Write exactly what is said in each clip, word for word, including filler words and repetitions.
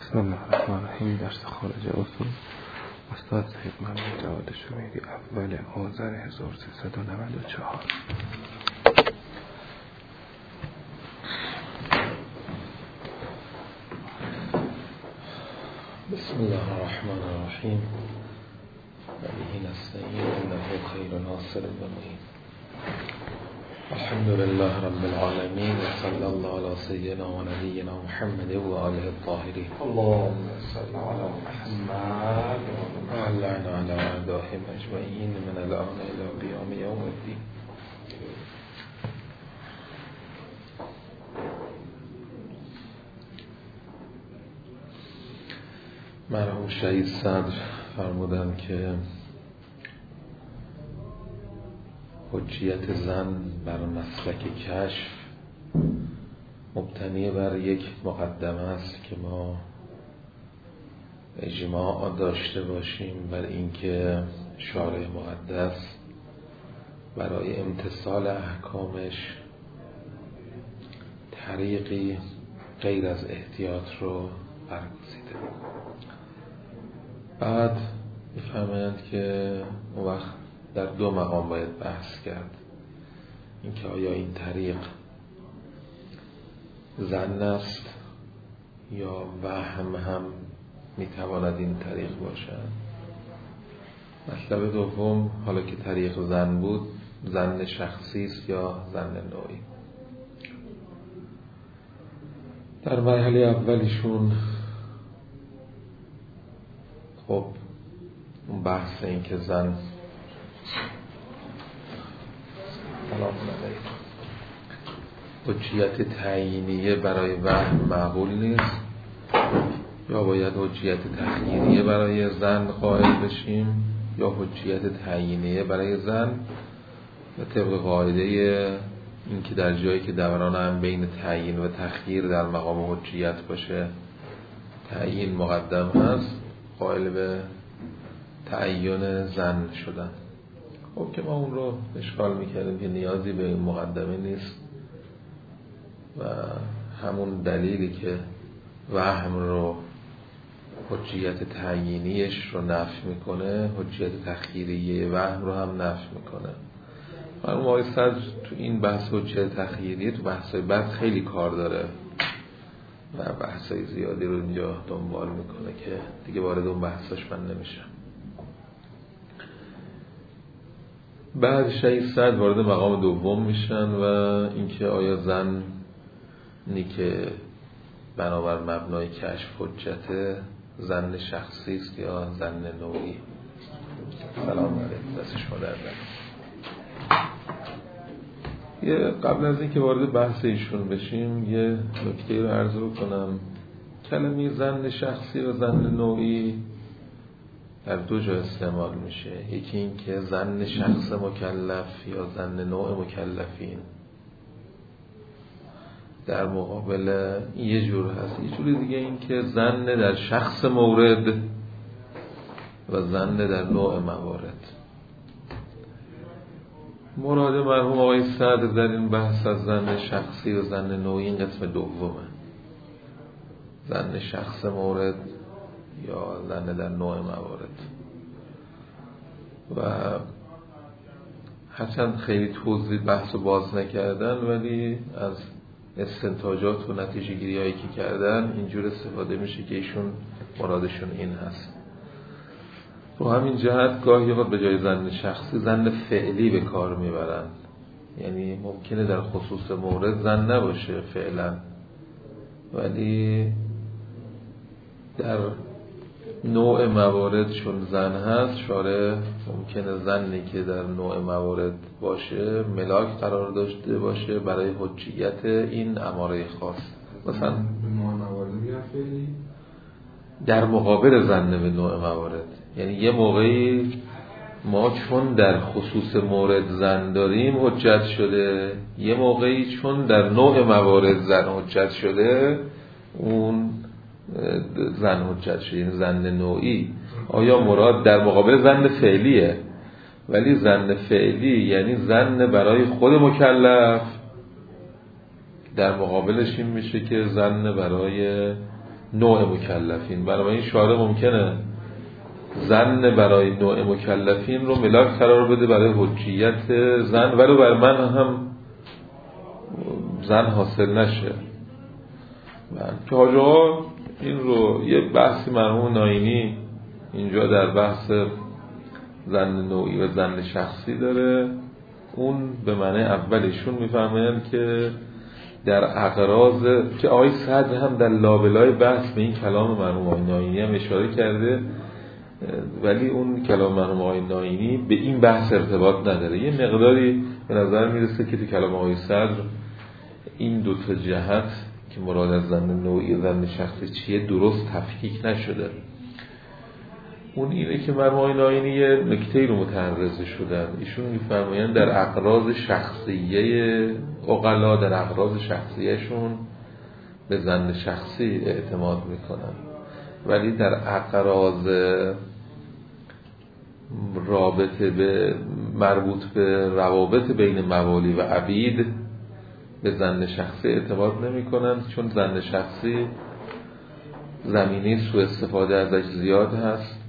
بسم الله الرحمن الرحیم. درس خارج اصول استاد سید محمد جواد شمیری، اول آذر هزار و سیصد و نود و چهار. بسم الله الرحمن الرحیم. و به نستعین انه خیر ناصر و معین. الحمد لله رب العالمین و صلی الله علی سیدنا و نبینا محمد و آله الطاهرین. اللهم صل علی محمد و علعنا علی اعدائهم اجمعین من الان الی قیام یوم الدین. مرحوم شهید صدر فرمودن که حجیت زن بر مسلک کشف مبتنی بر یک مقدمه است که ما اجماع داشته باشیم بر اینکه شارع مقدس برای امتثال احکامش طریقی غیر از احتیاط رو برگزیده. بعد میفهمند که اون وقت در دو مقام باید بحث کرد، اینکه آیا این طریق ظن است یا وهم هم میتواند این طریق باشد. مطلب دوم، حالا که طریق ظن بود، ظن شخصی است یا ظن نوعی. در مرحله اولیشون خب اون بحث این که زن سلام علیکم حجیت تعیینیه برای وهم معقول نیست، یا باید حجیت تخییریه برای زن قائل بشیم یا حجیت تعیینیه برای زن. و طبق قاعده این که در جایی که دوران هم بین تعیین و تخییر در مقام حجیت باشه، تعیین مقدم هست، قائل به تعیین زن شدن. خب که ما اون رو اشکال میکردیم که نیازی به این مقدمه نیست و همون دلیلی که وهم رو حجیت تعیینیش رو نفی میکنه، حجیت تخییریه وهم رو هم نفی میکنه. مرحوم آقای صدر تو این بحث حجیت تخییریه تو بحثای بعد خیلی کار داره و بحثای زیادی رو اینجا دنبال میکنه که دیگه وارد اون بحثاش من نمیشم. بعد شهید صدر وارد مقام دوم میشن و اینکه آیا زن نی که بنابر مبنای کشف حجت زن شخصی است یا زن نوعی. سلام علیکم، دست شما در یه قبل از اینکه وارد بحث ایشون بشیم یه نکته رو عرض بکنم. کلمه زن شخصی و زن نوعی در دو جا استعمال میشه. یکی این که زن شخص مکلف یا زن نوع مکلفین در مقابل یه جور هست. یه جور دیگه این که زن در شخص مورد و زن در نوع موارد. مراد مرحوم آقای صدر در این بحث از زن شخصی و زن نوعی این قسم دومه، زن شخص مورد یا زن در نوع موارد. و هرچند خیلی توضیح بحث رو باز نکردن ولی از استنتاجات و نتیجه گیری هایی که کردن اینجور استفاده میشه که ایشون مرادشون این هست. رو همین جهت گاهی وقت به جای زن شخصی زن فعلی به کار میبرن، یعنی ممکنه در خصوص مورد زن نباشه فعلا ولی در نوع موارد چون زن هست شارع ممکنه زنی که در نوع موارد باشه ملاک قرار داشته باشه برای حجیت این اماره خاص. مثلا نوع موارد فعلی در مقابل زن به نوع موارد، یعنی یه موقعی ما چون در خصوص مورد زن داریم حجت شده، یه موقعی چون در نوع موارد زن حجت شده اون زن حجت شده، یعنی زن نوعی. آیا مراد در مقابل زن فعلیه؟ ولی زن فعلی یعنی زن برای خود مکلف، در مقابلش این میشه که زن برای نوع مکلفین. برای این شارع ممکنه زن برای نوع مکلفین رو ملاک قرار بده برای حجیت زن، ولی بر من هم زن حاصل نشه. من که حاج آقا این رو یه بحثی مرحوم ناینی اینجا در بحث زن نوعی و زن شخصی داره. اون به معنی اولشون میفهمن که در اغراض که آقای صدر هم در لابلای بحث به این کلام مرحوم آقای ناینی هم اشاره کرده، ولی اون کلام مرحوم آقای ناینی به این بحث ارتباط نداره. یه مقداری به نظر میرسه که تو کلام آقای صدر این دو تا جهت که مراد از زن نوعی و زن شخصی چیه درست تفکیک نشده. اون اینه که مرحوم آقای ناینی یه نکته رو متعرض شدن. ایشون میفرمایند در اغراض شخصیه عقلا، در اغراض شخصیهشون به زن شخصی اعتماد میکنن، ولی در اغراض رابطه به مربوط به روابط بین موالی و عبید به زن شخصی اعتماد نمی کنند، چون زن شخصی زمینه سوء استفاده ازش زیاد هست.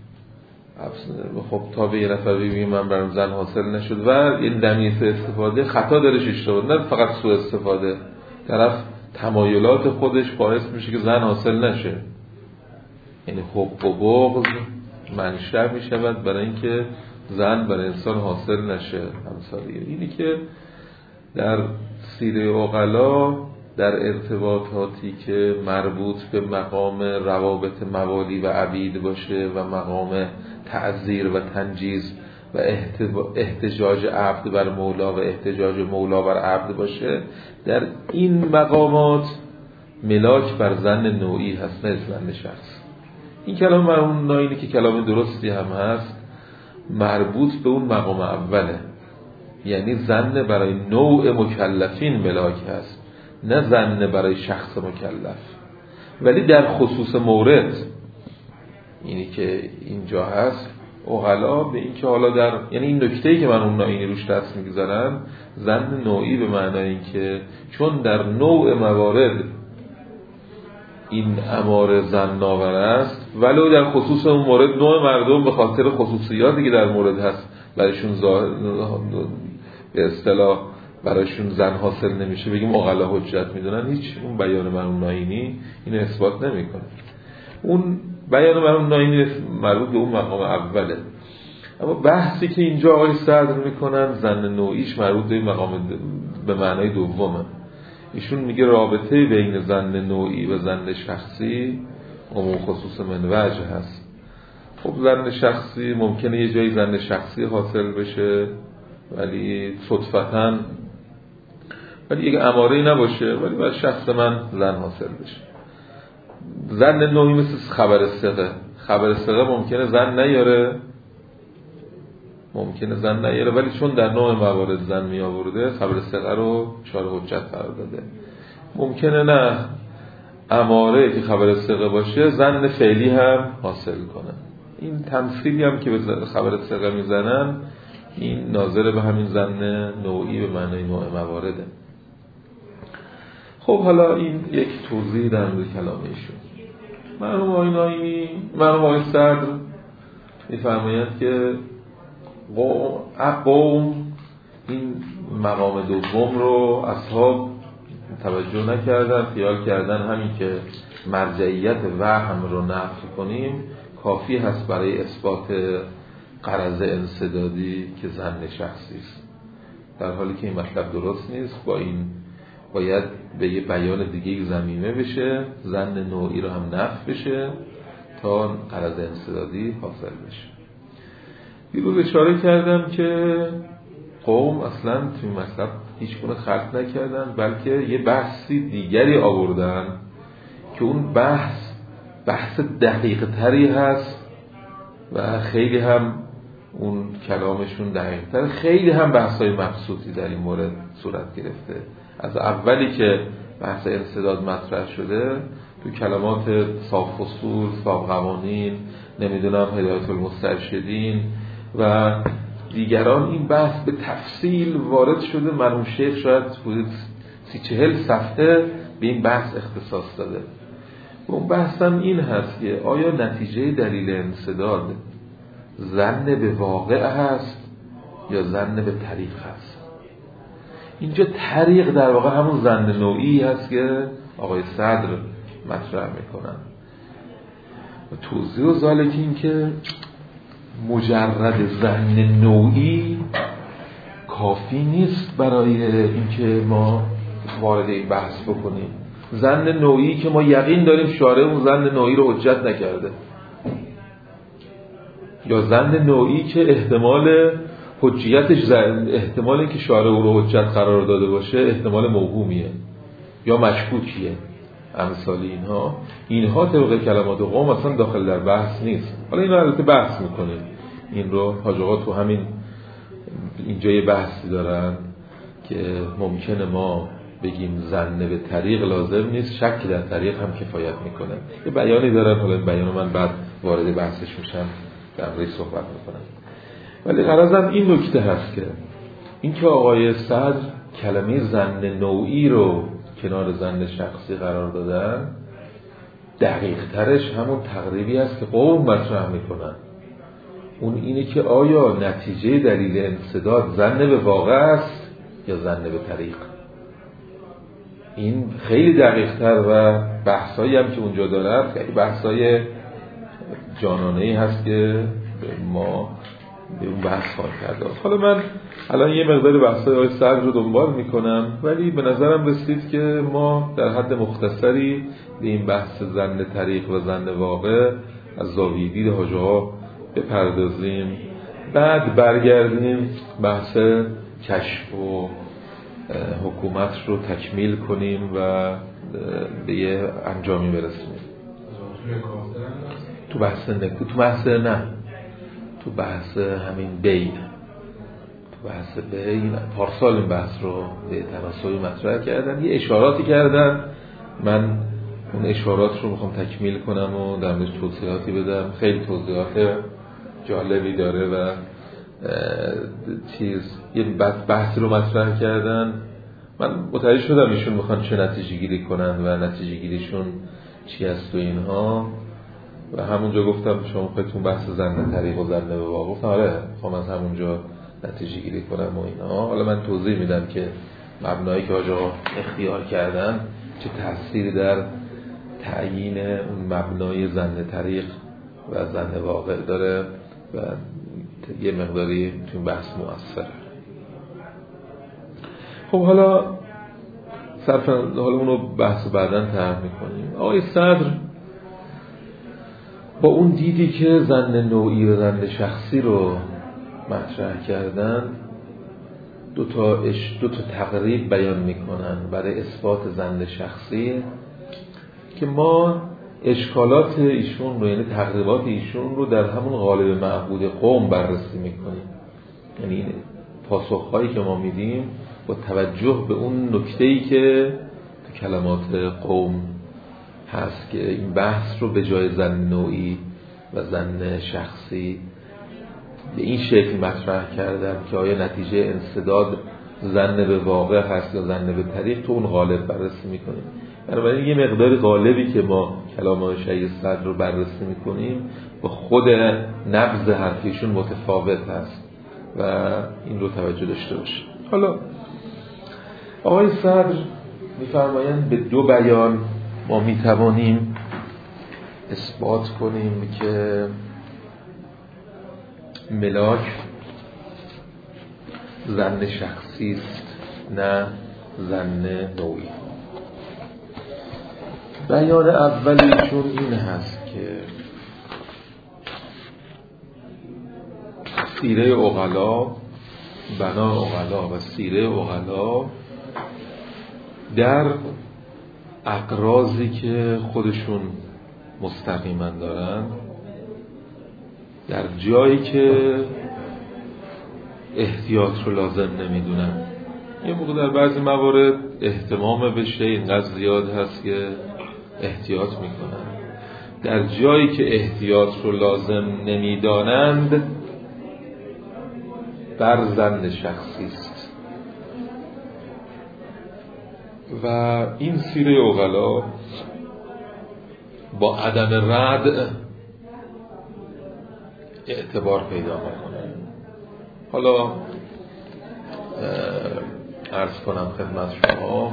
خب تا به یه نفر ببینیم من برام زن حاصل نشد و این دمیه سوء استفاده خطا درش اشتباه، نه فقط سوء استفاده، طرف تمایلات خودش باعث میشه که زن حاصل نشه، یعنی حب و بغض منشأ میشود برای اینکه زن برای انسان حاصل نشه. همسالیه اینی که در سیره عقلا در ارتباطاتی که مربوط به مقام روابط موالی و عبید باشه و مقام تعذیر و تنجیز و احتجاج عبد بر مولا و احتجاج مولا بر عبد باشه، در این مقامات ملاک بر زن نوعی هست نه زن شخص. این کلام مرحوم ناینی که کلام درستی هم هست مربوط به اون مقام اوله، یعنی زن برای نوع مکلفین ملاک هست نه زن برای شخص مکلف. ولی در خصوص مورد اینی که اینجا هست عقلا به این که حالا در یعنی این نکته‌ای که مرحوم ناینی روش دست میگذارن زن نوعی به معنای این که چون در نوع موارد این امر زن ناور است، ولو در خصوص اون مورد نوع مردم به خاطر خصوصیاتی که در مورد هست برایشون ظاهر به اصطلاح برایشون زن حاصل نمیشه بگیم عقلا حجت میدونن. هیچ اون بیان مرحوم ناینی اینو اثبات نمیکنه. اون بیان مرحوم ناینی مربوط به اون مقام اوله. اما بحثی که اینجا آقای صدر میکنن زن نوعیش مربوط به مقام به معنای دومه. ایشون میگه رابطه بین زن نوعی و زن شخصی عموم خصوص من وجه هست. خب زن شخصی ممکنه یه جایی زن شخصی حاصل بشه ولی صدفتاً ولی یک اماره‌ای نباشه، ولی باید شخص من زن حاصل بشه. زن نوعی مثل خبر ثقه. خبر ثقه ممکنه زن نیاره ممکنه زن نیاره ولی چون در نوع موارد زن می آورده خبر ثقه رو شارع حجت قرار داده. ممکنه نه اماره که خبر ثقه باشه زن فعلی هم حاصل کنه. این تمثیلی هم که به خبر ثقه میزنن این ناظر به همین زن نوعی به معنای نوع موارده. خب حالا این یک توضیح در مورد کلام ایشون. مرحوم آقای ناینی مرحوم آقای صدر میفرمایند که قوم این مقام دوم رو اصحاب توجه نکردن، خیال کردن همین که مرجعیت وهم رو نفی کنیم کافی هست برای اثبات غرض انسدادی که زن شخصی است، در حالی که این مطلب درست نیست. با این باید به یه بیان دیگه زمینه بشه، زن نوعی رو هم نفی بشه تا غرض انسدادی حاصل بشه. دیروز اشاره کردم که قوم اصلا توی مطلب هیچ گونه خلط نکردن، بلکه یه بحثی دیگری آوردن که اون بحث بحث دقیق تری هست و خیلی هم اون کلامشون دقیق تر، خیلی هم بحثای مبسوطی در این مورد صورت گرفته. از اولی که بحث انسداد مطرح شده تو کلمات صاف فصول، صاف قوانین، نمیدونم هدایت المسترشدین و دیگران این بحث به تفصیل وارد شده. مرحوم شیخ شاید حدود سی چهل صفحه به این بحث اختصاص داده. اون بحثم این هست که آیا نتیجه دلیل انسداد ظن به واقع هست یا ظن به طریق هست؟ اینجا طریق در واقع همون ظن نوعی هست که آقای صدر مطرح میکنن. توضیح و ذالک این که مجرد ظن نوعی کافی نیست برای اینکه ما وارد این بحث بکنیم. ظن نوعی که ما یقین داریم شارع اون ظن نوعی رو حجت نکرده، یا ظن نوعی که احتمال حجیتش احتمال اینکه شارع او رو حجت قرار داده باشه احتمال موهومیه یا مشکوکیه، امثال اینها اینها طبق کلمات قوم اصلا داخل در بحث نیست. حالا این رو البته بحث میکنیم، این رو حاج آقا تو همین اینجا یه بحثی دارن که ممکنه ما بگیم ظن به طریق لازم نیست، شک در طریق هم کفایت میکنه. یه بیانی دارن، حالا این بیان من بعد وارد بحثش میشم در موردش صحبت میکنم. ولی غرضم این نکته هست که اینکه آقای صدر کلمه ظن نوعی رو کنار ظن شخصی قرار دادن، دقیق ترش همون تقریبی است که قوم مطرح میکنن. اون اینه که آیا نتیجه دلیل انسداد ظن به واقع است یا ظن به طریق. این خیلی دقیق تر و بحثایی هم که اونجا دارد خیلی بحثای جانانه‌ای هست که ما به اون بحث خواهیم کرد. حالا من الان یه مقدار بحثای آقای صدر رو دنبال میکنم، ولی به نظرم رسید که ما در حد مختصری به این بحث ظن طریق و ظن واقع از زاویه دید حاج آقا بپردازیم، بعد برگردیم بحث کشف و حکومت رو تکمیل کنیم و به یه انجامی برسیم. تو بحث نکو تو بحث نه تو بحث همین بین تو بحث بین پارسال این بحث رو به تناسبی مطرح کردن، یه اشاراتی کردن، من اون اشارات رو میخوام تکمیل کنم و در موردش توضیحاتی بدم. خیلی توضیحات جالبی داره و چیز یه بحثی رو مطرح کردن. من متوجه شدم ایشون میخوان چه نتیجه گیری کنن و نتیجه گیریشون چی هست و اینها، و همونجا گفتم شما خودتون بحث ظن طریق و ظن به واقع، گفتم آره میخوام از همونجا نتیجه گیری کنم و اینها. حالا من توضیح میدم که مبنایی که آقا اختیار کردن چه تأثیری در تعیین اون مبنای ظن طریق و ظن واقع داره و یه مقداری تو بحث مؤثره. خب حالا صرف حالا اونو بحث بعداً طرح میکنیم. آقای صدر با اون دیدی که ظن نوعی و ظن شخصی رو مطرح کردن، دو تا اش دو تا تقریب بیان میکنن برای اثبات ظن شخصی که ما اشکالات ایشون رو، یعنی تقریبات ایشون رو در همون قالب معبود قوم بررسی میکنیم. یعنی پاسخهایی که ما میدیم با توجه به اون نکته‌ای که تو کلمات قوم هست که این بحث رو به جای ظن نوعی و ظن شخصی به این شکل مطرح کردن که آیا نتیجه انسداد ظن به واقع هست یا ظن به طریق، تو اون قالب بررسی میکنیم. بنابراین یه مقدار قالبی که ما کلام شیخ صدر رو بررسی میکنیم با خود نبض حرفیشون متفاوت هست و این رو توجه داشته باشیم. حالا آقای صدر میفرمایند به دو بیان ما میتوانیم اثبات کنیم که ملاک ظن شخصی است نه ظن نوعی. بیان اولیشون این هست که سیره عقلا، بنا عقلا و سیره عقلا در اقراضی که خودشون مستقیما دارن، در جایی که احتیاط رو لازم نمیدونن، یه موقع در بعضی موارد اهتمام به شیء اینقدر زیاد هست که احتیاط میکنن، در جایی که احتیاط رو لازم نمیدانند بر ظن شخصی است. و این سیره عقلا با عدم رد اعتبار پیدا میکنه. حالا عرض کنم خدمت شما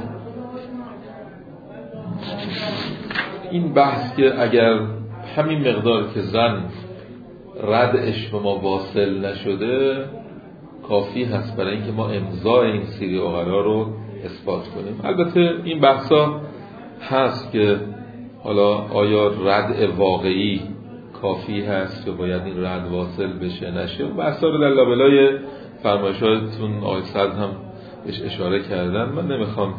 این بحث که اگر همین مقدار که زن ردش به ما واصل نشده کافی هست برای اینکه ما امضای این سیره عقلا رو اثبات کنیم. البته این بحثا هست که حالا آیا رد واقعی کافی هست که باید این رد واصل بشه نشه، بحثا رو در لابلای فرمایشاتون آقای صدر هم بهش اشاره کردن. من نمیخوام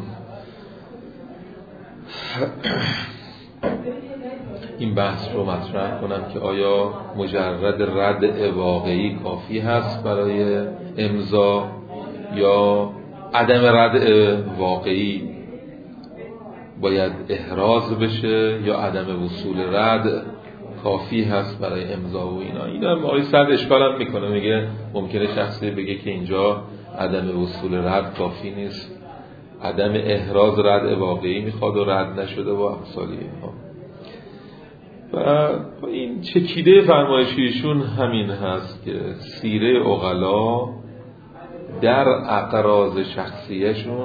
این بحث رو مطرح کنم که آیا مجرد رد واقعی کافی هست برای امضا یا عدم رد واقعی باید احراز بشه یا عدم وصول رد کافی هست برای امضا و اینا. اینا هم آقای صدر اشکال هم میکنه، میگه ممکنه شخصی بگه که اینجا عدم وصول رد کافی نیست، عدم احراز رد واقعی میخواد و رد نشده و امثالی اینها. و این چکیده فرمایشیشون همین هست که سیره عقلا در اغراض شخصیشون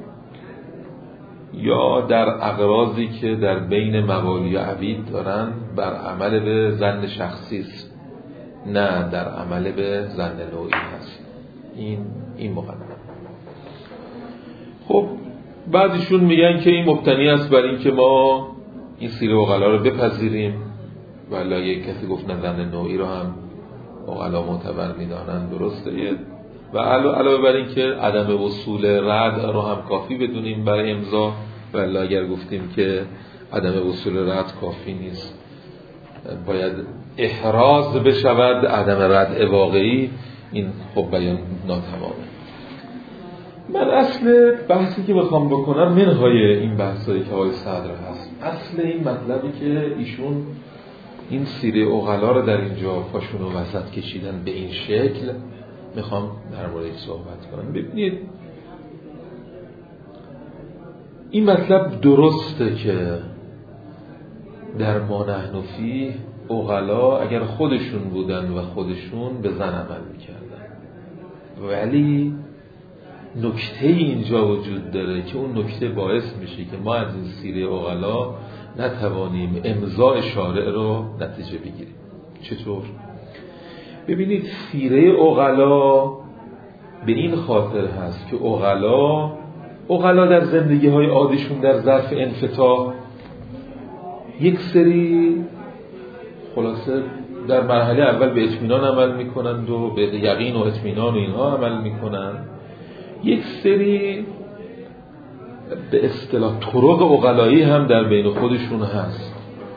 یا در اغراضی که در بین موالی و عبید دارن بر عمل به ظن شخصی است، نه در عمل به ظن نوعی هست. این این مقدمه. خب بعضیشون میگن که این مبتنی است بر این که ما این سیره عقلا رو بپذیریم، ولی اگه کسی گفت نه ظن نوعی رو هم عقلا معتبر میدانن درسته، و علاوه بر این که عدم وصول رد رو هم کافی بدونیم برای امضا، ولی اگر گفتیم که عدم وصول رد کافی نیست باید احراز بشود عدم رد واقعی، این خب بیان ناتمامه. من اصل بحثی که بخوام بکنم منهای این بحثایی که آقای صدر هست، اصل این مطلبی که ایشون این سیره عقلا رو در اینجا پاشون و وسط کشیدن به این شکل میخوام در موردش صحبت کنم. ببینید این مطلب درسته که در ما نحن فیه عقلا اگر خودشون بودن و خودشون به زن عمل میکردن، ولی نکته اینجا وجود داره که اون نکته باعث میشه که ما از این سیره عقلا نتوانیم امضاء شارع رو نتیجه بگیریم. چطور؟ ببینید سیره عقلا به این خاطر هست که عقلا عقلا در زندگی های عادیشون در ظرف انفتاح یک سری خلاصه در مرحله اول به اطمینان عمل میکنند و به یقین و اطمینان و اینها عمل میکنند، یک سری به اصطلاح طرق عقلایی هم در بین خودشون هست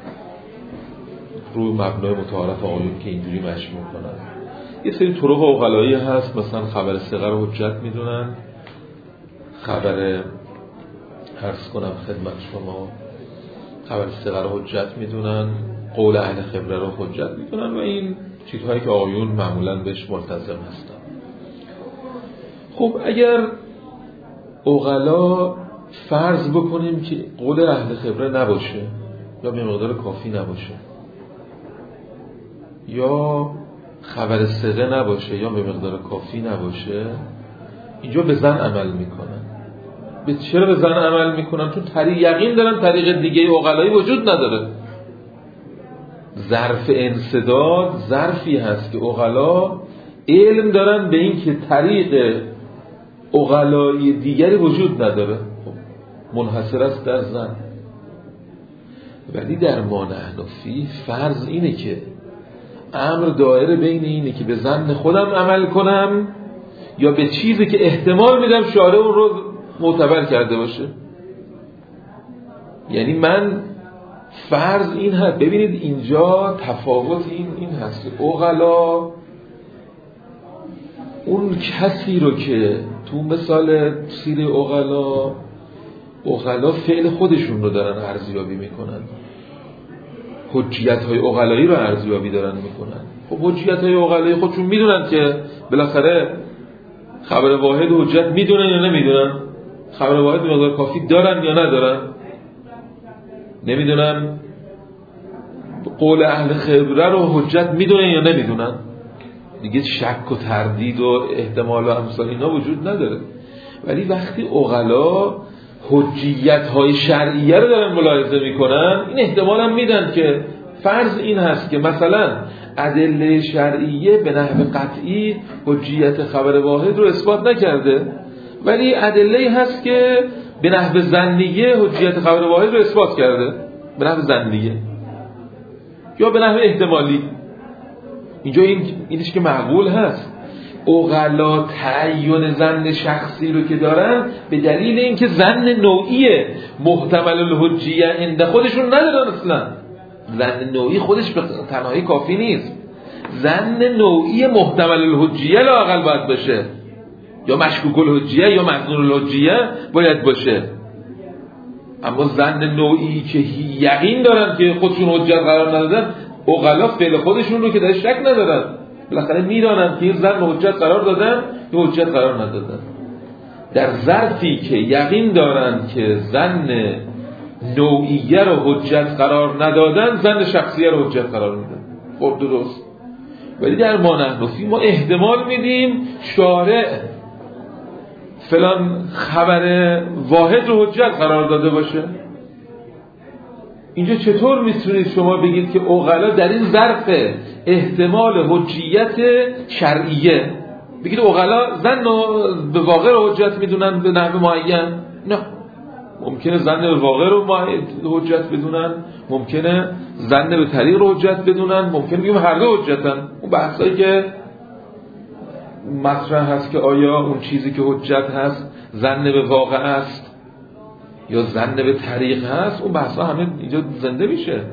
روی مبنای متعارف آقایون که اینجوری مشی میکنن. یه سری طرق عقلایی هست، مثلا خبر صغر حجت میدونن، خبر عرض کنم خدمت شما خبر صغر حجت میدونن، قول اهل خبره رو حجت میدونن و این چیزهایی که آقایون معمولا بهش ملتزم هستن. خب اگر عقلا فرض بکنیم که قول اهل خبره نباشه یا به مقدار کافی نباشه یا خبر صغه نباشه یا به مقدار کافی نباشه، اینجا به زن عمل میکنن. به چرا به زن عمل میکنن؟ چون طریق یقین دارن طریق دیگه عقلایی وجود نداره. ظرف انسداد ظرفی هست که عقلا علم دارن به این که طریق عقلایی دیگری وجود نداره، منحصر است در زن. ولی در ما نحن فیه فرض اینه که امر دایره بین اینه که به ظن خودم عمل کنم یا به چیزی که احتمال میدم شارع اون رو معتبر کرده باشه. یعنی من فرض این هست، ببینید اینجا تفاوت این این هست که عقلا اون کسی رو که تو مثال سیره عقلا عقلا فعل خودشون رو دارن ارزیابی میکنن، حجیت های عقلایی رو ارزیابی دارن میکنن. خب حجیت های عقلایی خودشون میدونن که بالاخره خبر واحد حجت میدونن یا نمیدونن، خبر واحد مقدار کافی دارن یا ندارن، نمیدونن قول اهل خبره رو حجت میدونن یا نمیدونن؟ دیگه شک و تردید و احتمال و امثال اینا وجود نداره. ولی وقتی عقلا حجیت های شرعیه رو دارن ملاحظه میکنن، این احتمال هم میدن که فرض این هست که مثلا ادله شرعیه به نحو قطعی حجیت خبر واحد رو اثبات نکرده، ولی ادله هست که به نحو ظنیه حجیت خبر واحد رو اثبات کرده، به نحو ظنیه یا به نحو احتمالی. اینجا این اینش که معقول هست. عقلا تعین ظن شخصی رو که دارن به دلیل اینکه ظن نوعی محتمل الحجیه عند خودشون ندارن. اصلا ظن نوعی خودش به تنهایی کافی نیست، ظن نوعی محتمل الحجیه لااقل باید باشه، یا مشکوک الحجیه یا مظنون الحجیه باید باشه. اما ظن نوعی که یقین دارن که خودشون حجت قرار ندادن، عقلا فعل خودشون رو که در شک ندارن، بالاخره میدانن که این ظن حجت قرار دادن یا حجت قرار ندادن. در ظرفی که یقین دارن که ظن نوعیه رو حجت قرار ندادن، ظن شخصیه رو حجت قرار میدن. خب درست. ولی در ما نحنفی ما احتمال میدیم شارع فلان خبر واحد رو حجت قرار داده باشه. اینجا چطور میتونید شما بگید که عقلا در این ظرف احتمال حجیت شرعیه بگید عقلا ظن به واقع رو حجت میدونن به نحو معین؟ نه، ممکنه ظن به واقع رو حجت بدونن، ممکنه ظن به طریق رو حجت بدونن، ممکنه بگیم هر دو حجتن. اون بحثایی که مطرح هست که آیا اون چیزی که حجت هست ظن به واقع است یا ظن به طریق هست، اون بحثا همه اینجا زنده میشه.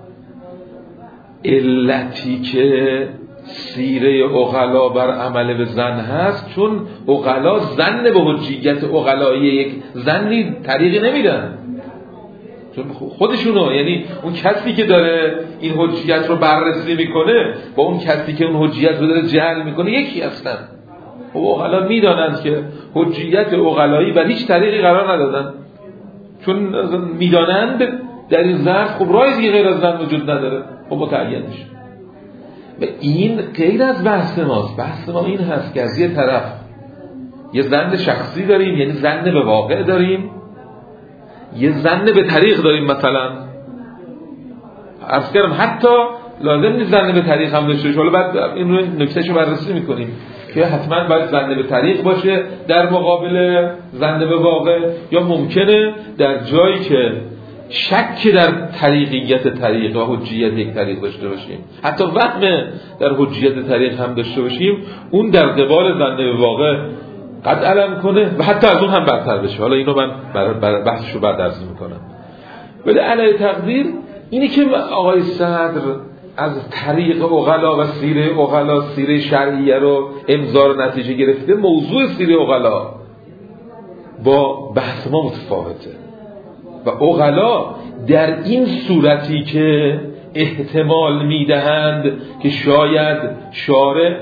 علتی که سیره عقلا بر عمل به ظن هست چون عقلا ظن به حجیت عقلایی یک ظنی طریقی نمیدن، چون خودشونو، یعنی اون کسی که داره این حجیت رو بررسی میکنه با اون کسی که اون حجیت رو داره جعل میکنه یکی هستن. و عقلا میدانند که حجیت عقلایی بر هیچ طریقی قرار ندادن، چون میدانند در این ظرف خب راه دیگه غیر از ظن وجود نداره، خب متعین میشه. و این غیر از بحث ماست. بحث ما این هست که از یه طرف یه ظن شخصی داریم، یعنی ظن به واقع داریم، یه ظن به طریق داریم. مثلا عرض کردم حتی لازم نیست ظن به طریق هم داشته باشه، حالا بعد این رو نکتهشو بررسی میکنیم که حتما باید ظن به طریق باشه در مقابل ظن به واقع، یا ممکنه در جایی که شک در طریقیت طریق و حجیت یک طریق داشته باشیم، حتی وهم در حجیت طریق هم داشته باشیم، اون در قبال ظن به واقع قد علم کنه و حتی از اون هم برتر بشه. حالا اینو من بحثشو بعد عرض میکنم. ولی علی تقدیر اینی که آقای صدر از طریق عقلا و سیره عقلا، سیره شرعیه رو امضا رو نتیجه گرفته، موضوع سیره عقلا با بحث ما متفاوته. و عقلا در این صورتی که احتمال میدهند که شاید شارع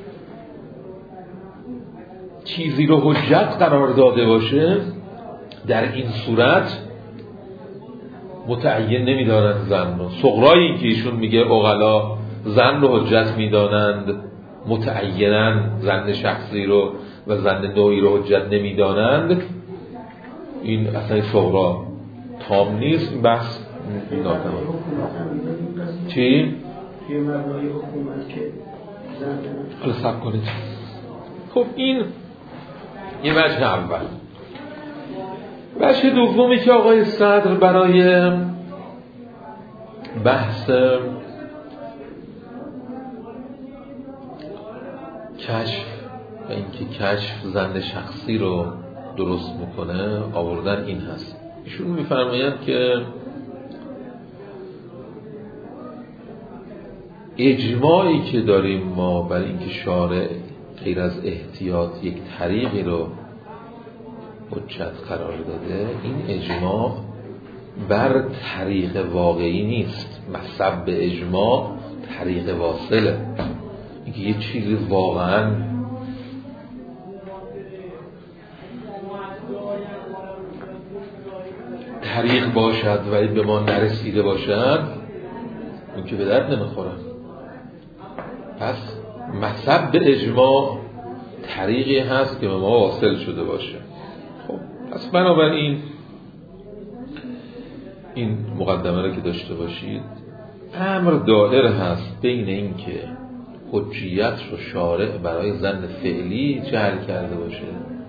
چیزی رو حجت قرار داده باشه، در این صورت متعین نمیدانند ظن رو. صغرایی که ایشون میگه عقلا ظن رو حجت میدانند، متعیناً ظن شخصی رو و ظن نوعی رو حجت نمیدانند، این اصلا صغرا تام نیست. این بحث ناتمام. چی؟ حالا سب کنید. خب این یه وجه اول. وجه دومی که آقای صدر برای بحث کشف و اینکه کشف ظن شخصی رو درست میکنه آوردن این هست. ایشون میفرمایند که اجماعی که داریم ما برای اینکه شارع غیر از احتیاط یک طریقی رو حجت قرار داده، این اجماع بر طریق واقعی نیست. مصب اجماع طریق واصله، اینکه یه چیزی واقعا طریق باشد ولی به ما نرسیده باشد، اون که به درد نمیخوره. پس مصب به اجماع طریقی هست که به ما واصل شده باشه. خب پس بنابراین این مقدمه رو که داشته باشید، امر دائر هست بین این که حجیت رو شارع برای ظن فعلی جعل کرده باشه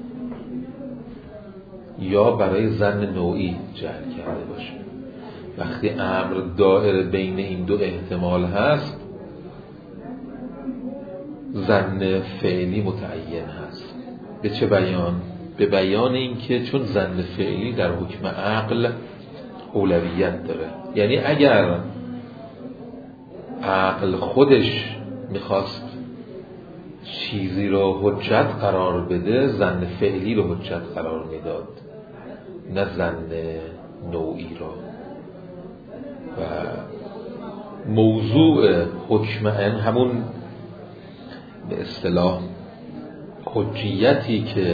یا برای ظن نوعی جعل کرده باشه. وقتی امر دائر بین این دو احتمال هست، ظن فعلی متعین هست. به چه بیان؟ به بیان این که چون ظن فعلی در حکم عقل اولویت داره، یعنی اگر عقل خودش میخواست چیزی رو حجت قرار بده، ظن فعلی رو حجت قرار میداد نه ظن نوعی رو. و موضوع حکم ان همون به اصطلاح حجیتی که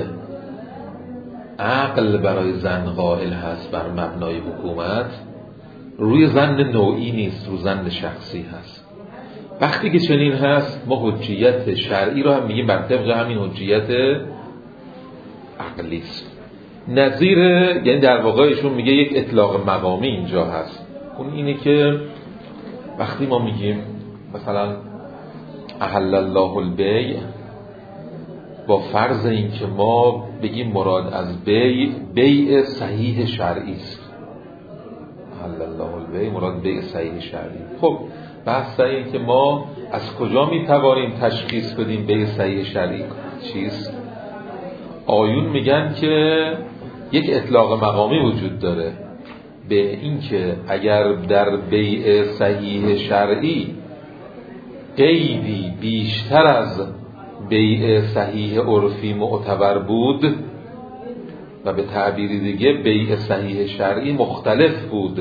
عقل برای ظن قائل هست بر مبنای حکومت، روی ظن نوعی نیست، رو ظن شخصی هست. وقتی که چنین هست، ما حجیت شرعی رو هم میگیم بر طبق همین حجیت عقلی است. نظیر، یعنی در واقع ایشون میگه یک اطلاق مقامی اینجا هست. اون اینه که وقتی ما میگیم مثلا احل الله البیع، با فرض این که ما بگیم مراد از بیع بیع صحیح شرعی است. احل الله البیع مراد بیع صحیح شرعی. خب بحث این که ما از کجا میتوانیم تشخیص بدیم بیع صحیح شرعی چیست؟ آیون میگن که یک اطلاق مقامی وجود داره به این که اگر در بیع صحیح شرعی قیدی بیشتر از بیع صحیح عرفی معتبر بود و به تعبیر دیگه بیع صحیح شرعی مختلف بود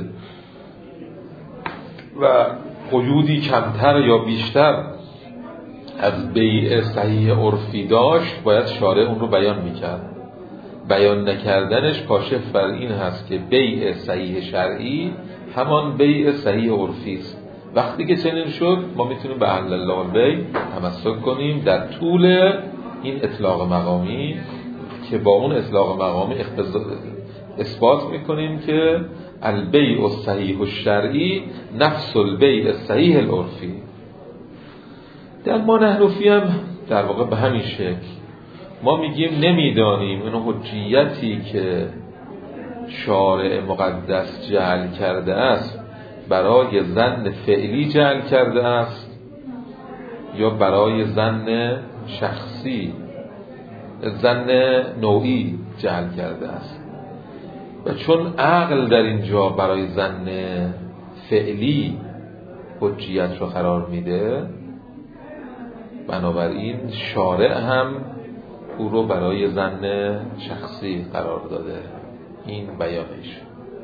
و قیودی کمتر یا بیشتر از بیع صحیح عرفی داشت، باید شارع اون رو بیان میکرد. بیان نکردنش کاشف بر این هست که بیع صحیح شرعی همان بیع صحیح عرفی است. وقتی که چنین شد، ما میتونیم به احل الله البیع تمسک کنیم در طول این اطلاق مقامی که با اون اطلاق مقامی اثبات میکنیم که البیع الصحیح الشرعی نفس البیع الصحیح العرفی. در ما نحنفی هم در واقع به همین شکل ما میگیم نمیدانیم اون حجیتی که شارع مقدس جعل کرده است برای ظن فعلی جعل کرده است یا برای ظن شخصی ظن نوعی جعل کرده است. و چون عقل در اینجا برای ظن فعلی حجیت رو قرار میده، بنابراین شارع هم او رو برای ظن شخصی قرار داده. این بیانش.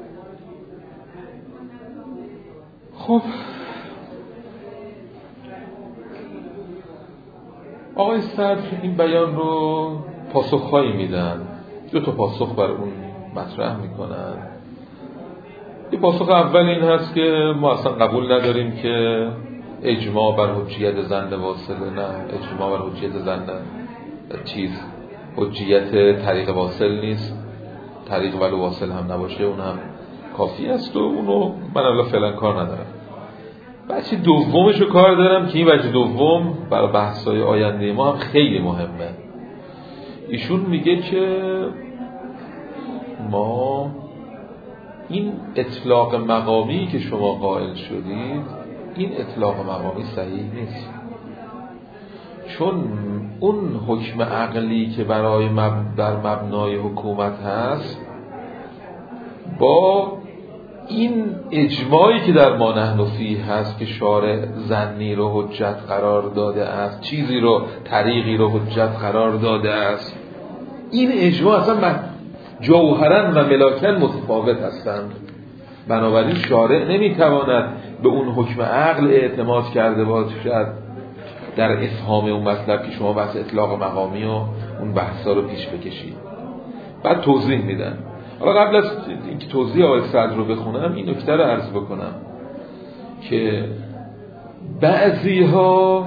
خب آقای صدر این بیان رو پاسخهایی میدن، دو تا پاسخ بر اون مطرح میکنن. این پاسخ اول این هست که ما اصلا قبول نداریم که اجماع بر حجیت ظن واصله، نه اجماع بر حجیت ظن چیز حجیت طریق واصل نیست، طریق ولو واصل هم نباشه اون هم کافی است و اونو من الان فعلا کار ندارم. بچه دومشو کار دارم که این بچه دوم برای بحث‌های آینده ما هم خیلی مهمه. ایشون میگه که ما این اطلاق مقامی که شما قائل شدید، این اطلاق مقامی صحیح نیست، چون اون حکم عقلی که برای مب... در مبنای حکومت هست با این اجماعی که در ما نحنفی هست که شارع ظنی رو حجت قرار داده است، چیزی رو طریقی رو حجت قرار داده است، این اجماع اصلا جوهرن و ملاکن متفاوت هستند. بنابراین شارع نمیتواند به اون حکم عقل اعتماد کرده باشد در افهام اون مطلب که شما بحث اطلاق مقامی و اون بحثا رو پیش بکشید. بعد توضیح میدن. حالا قبل از اینکه توضیح آقای صدر رو بخونم این نکته رو عرض بکنم که بعضی ها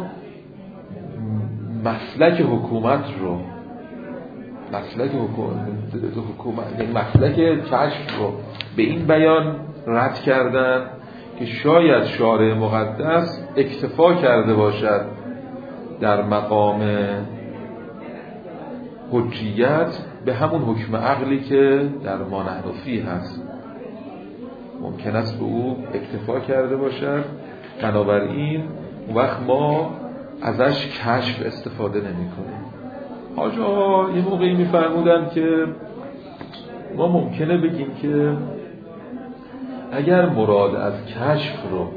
مسلک حکومت رو مسلک حکومت یعنی مسلک کشف رو به این بیان رد کردن که شاید شارع مقدس اکتفا کرده باشد در مقام حجیت به همون حکم عقلی که در ما نحن فیه هست، ممکن است به او اکتفا کرده باشد، بنابراین وقت ما ازش کشف استفاده نمی کنیم. حاج آقا یه موقعی می فرمودن که ما ممکنه بگیم که اگر مراد از کشف رو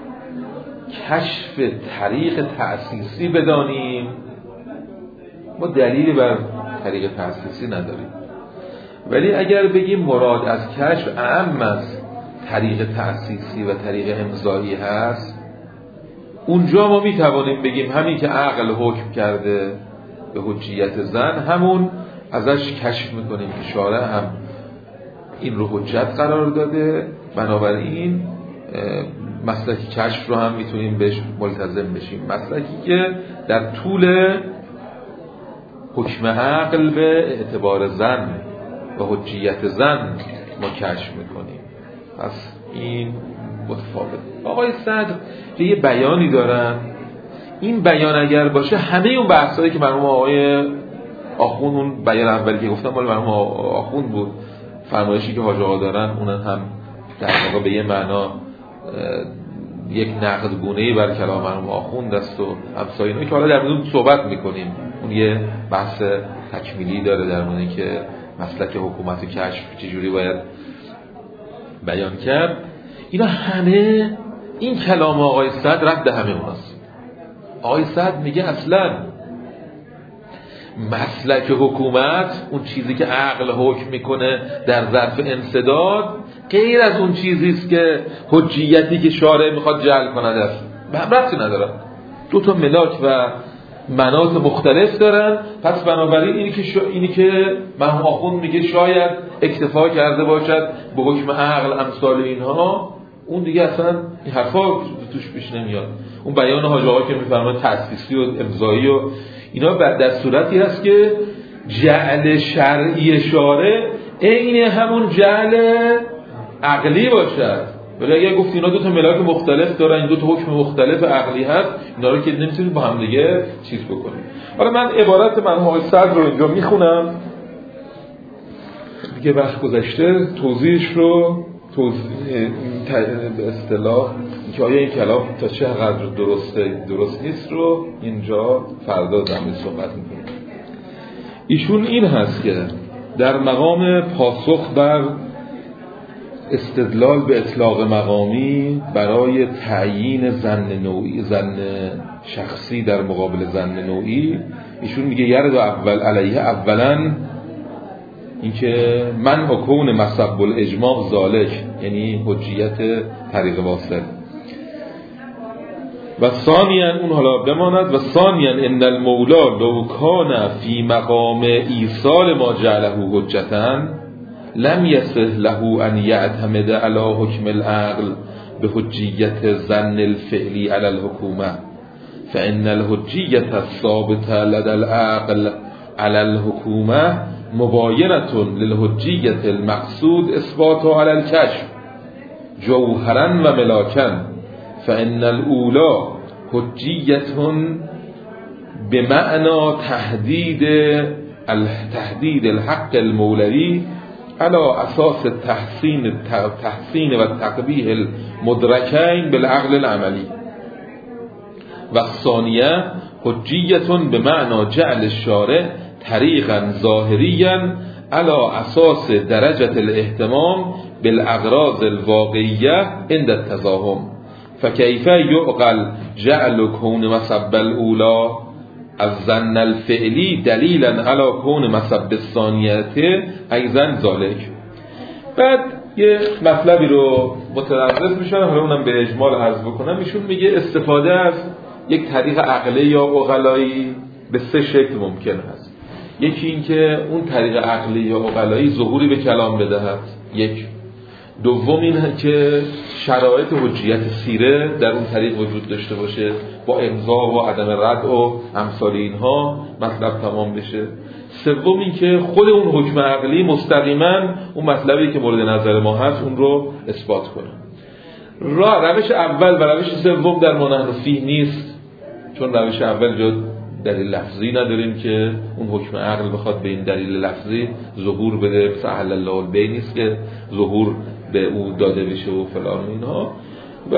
کشف طریق تأسیسی بدانیم، ما دلیلی بر طریق تأسیسی نداریم، ولی اگر بگیم مراد از کشف اعم از طریق تأسیسی و طریق امضایی هست، اونجا ما می توانیم بگیم همین که عقل حکم کرده به حجیت زن، همون ازش کشف میکنیم که شارع هم این رو حجت قرار داده، بنابراین مسلک کشف رو هم میتونیم بهش ملتزم بشیم، مسلکی که در طول حکم عقل به اعتبار زن و حجیت زن ما کشف میکنیم. پس این متفاوت. آقای صدر یه بیانی دارن، این بیان اگر باشه همه اون بحثایی که مرحوم آقای آخوند، اون بیان اولی که گفتم مال مرحوم آخوند بود، فرمایشی که حاج آقا دارن اون هم در واقع به یه معنا یک نقد گونه‌ای بر کلام مرحوم آخوند است و همسایه اینا که حالا در مورد صحبت میکنیم. اون یه بحث تکمیلی داره در مورد که مسلک حکومت و کشف چجوری باید بیان کرد. اینا همه این کلام آقای صدر رد همه اوناست. آقای صدر میگه اصلا مسلک حکومت، اون چیزی که عقل حکم میکنه در ظرف انسداد، غیر از اون چیزیست که حجیتی که شارع میخواد جعل کنه است. به هم ربطی ندارن، دو تا ملاک و مناط مختلف دارن. پس بنابراین اینی که شا... اینی که مرحوم آخوند میگه شاید اکتفا کرده باشد به حکم عقل امثال اینها، اون دیگه اصلا این حرفا توش پیش نمیاد. اون بیان حاج آقا که میفرمایند تأسیسی و امضایی و اینا در صورتی هست که جعل شرعی شارع عین همون جعل عقلی باشد. ولی اگه گفت اینا دو تا ملاک مختلف دارن، دو تا حکم مختلف عقلی هست، اینا رو که نمیتونید با هم دیگه چیز بکنید. حالا من عبارت مرحوم آقای صدر رو اینجا میخونم دیگه، وقت گذشته توضیحش رو توضیح به اصطلاح که آیا این کلام تا چه قدر درسته درست نیست رو اینجا فردا زمین صحبت میکنیم. ایشون این هست که در مقام پاسخ بر استدلال به اطلاق مقامی برای تعیین زن نوعی، زن شخصی در مقابل زن نوعی، ایشون میگه یرد اول علیه اولا اینکه من حکون مصب الاجماع ذالک، یعنی حجیت طریق واصل، و ثانیاً اون حالا بماند، و ثانیاً ان المولا لو کان فی مقام ایصال ما جعله حجتاً لم یصح له ان یعتمد علی حکم العقل به حجیت ظن الفعلی علی الحکومه، فان الحجیت الثابته لدى العقل علی الحکومه مباینة للحجیت المقصود اثباتها علی الکشف جوهرا و ملاکا، فان الاولی حجیت بمعنى تحدید تحدید الحق المولوی على اساس تحسین تحسین و تقبیح المدرکین بالعقل العملی، و الثانیه حجیت بمعنى جعل الشارع طریقا ظاهریا على اساس درجة الاهتمام بالاغراض الواقعیه عند التزاحم، فكيف يعقل جعل كون مصب الاولى الظن الفعلی دلیلا علی کون مصب الثانیه ایضا ذالک. بعد یه مطلبی رو متعرض میشن، حالا اونم به اجمال عرض بکنم. ایشون میگه استفاده از یک طریق عقلی یا عقلایی به سه شکل ممکن هست. یکی این که اون طریق عقلی یا عقلایی ظهوری به کلام بدهد، یک. دوم این که شرایط حجیت سیره در اون طریق وجود داشته باشه، با امضا و عدم رد و امثال اینها مطلب تمام بشه. سوم این که خود اون حکم عقلی مستقیما اون مطلبی که مورد نظر ما هست اون رو اثبات کنه. را روش اول و روش سوم در ما نحن فیه نیست، چون روش اول جا دلیل لفظی نداریم که اون حکم عقل بخواد به این دلیل لفظی ظهور بده، مثل احل الله البیع نیست که ظهور به او داده بشه و فلان اینها. و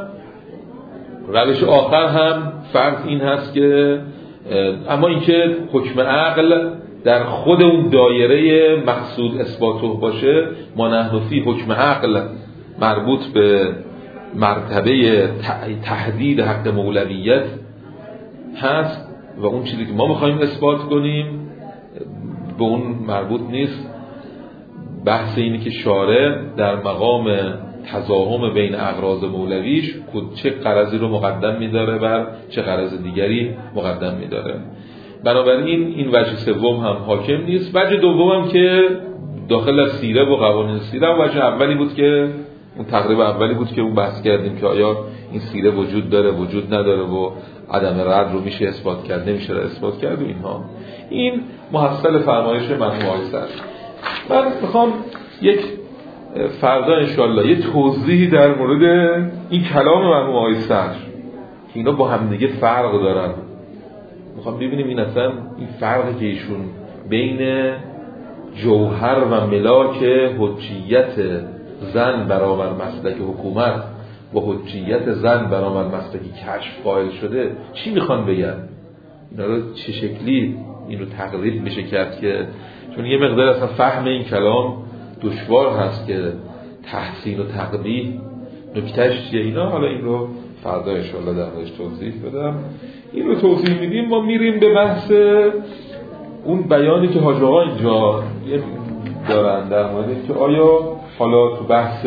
روش آخر هم فرض این هست که اما اینکه حکم عقل در خود اون دایره مقصود اثباته باشه، ما نحن فی حکم عقل مربوط به مرتبه تحدید حق مولویت هست و اون چیزی که ما میخوایم اثبات کنیم به اون مربوط نیست. بحث اینه که شارع در مقام تضاهم بین اغراض مولویش چه غرضی رو مقدم میداره بر چه غرض دیگری مقدم میداره. بنابراین این وجه سوم هم حاکم نیست. وجه دوم هم که داخل از سیره و قوانین سیره، و وجه اولی بود که اون تقریبا اولی بود که اون بحث کردیم که آیا این سیره وجود داره وجود نداره و عدم رد رو میشه اثبات کرد نمیشه اثبات کرد و اینها. این محصل فرمایش مرحوم آقای صدر. من میخوام یک فردا انشالله یه توضیحی در مورد این کلام مرحوم آقای صدر که اینا با هم دیگه فرق دارن میخوام ببینیم این اصلا این فرقی که ایشون بین جوهر و ملاک حجیت زن برابر مسلک حکومت و حجیت زن برابر مسلک کشف قائل شده چی میخوان بگن، اینا رو چه شکلی این رو تقریب میشه کرد، که چون یه مقدار اصلا فهم این کلام دشوار هست که تحسین و تقبیح نکتهش چیه اینا. حالا این رو فردا انشاءالله در موردش توضیح بدم. این رو توضیح میدیم ما میریم به بحث اون بیانی که حاج آقا اینجا دارن در مورد که آیا حالا تو بحث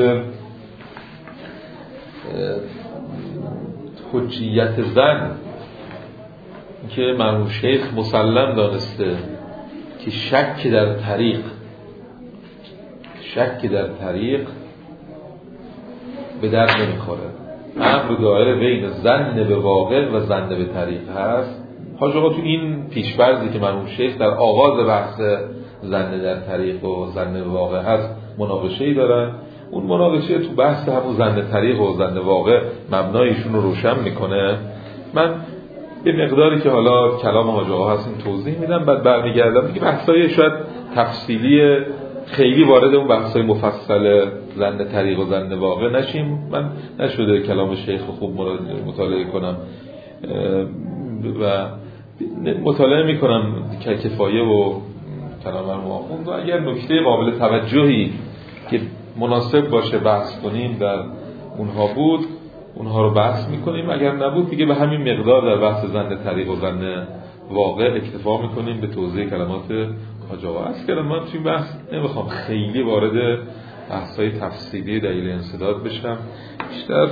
حجیت زن که مرحوم شیخ مسلم دانسته که شک در طریق شک در طریق به درد نمیخوره، امر دایره بین ظن به واقع و ظن به طریق هست. حاج آقا تو این پیش‌فرضی که مرحوم شیخ در آغاز بحث ظن در طریق و ظن به واقع هست مناقشه‌ای دارن. اون مناقشه تو بحث همون ظن طریق و ظن واقع مبنایشون رو روشن میکنه. من به مقداری که حالا کلام حاج آقا هست این توضیح میدم، بعد برمیگردم دیگه بحثای شاید تفصیلی خیلی وارد اون بحثای مفصل ظن طریق و ظن واقع نشیم. من نشده کلام شیخ خوب مطالعه کنم و مطالعه میکنم که کفایه و کلام مرحوم آخوند و اگر نکته قابل توجهی که مناسب باشه بحث کنیم در اونها بود اونها رو بحث میکنیم، اگر نبود دیگه به همین مقدار در بحث ظن طریق و ظن واقع اکتفا میکنیم به توضیح کلمات حاج آقا. است که من توی این بحث نمیخوام خیلی وارد بحث‌های تفصیلی دلیل انسداد بشم، بیشتر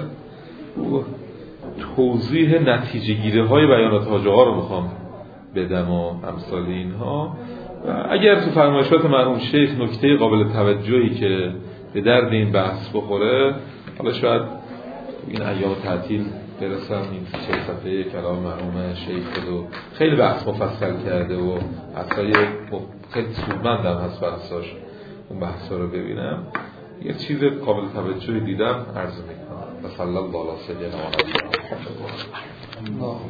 توضیح نتیجه گیری های بیانات حاج آقا رو میخوام بدم و امثال اینها. و اگر تو فرمایشات مرحوم شیخ نکته قابل توجهی که به درد این بحث بخوره، حالا شاید این ایام تعطیل برسم این چه صفحه کلام مرحوم شیخ رو خیلی بحث مفصل کرده و اصلا خیلی سودمندم هست بحثاش، اون بحثا رو ببینم. یه چیز قابل توجهی دیدم عرض میکنم. و صلی الله علیه و سلم.